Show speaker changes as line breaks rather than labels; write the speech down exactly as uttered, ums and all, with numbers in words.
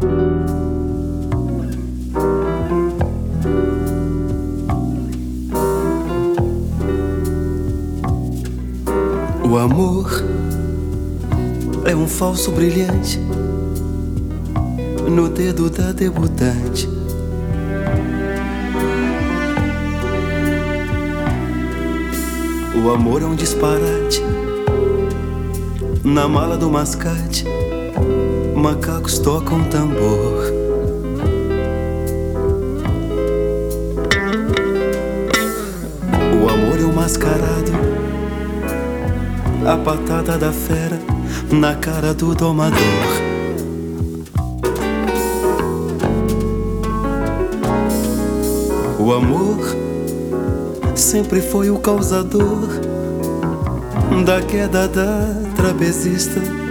O amor é um falso brilhante no dedo da debutante. O amor é um disparate na mala do mascate. Macacos tocam tambor. O amor é um mascarado, a patada da fera na cara do domador. O amor sempre foi o causador da queda da trapezista.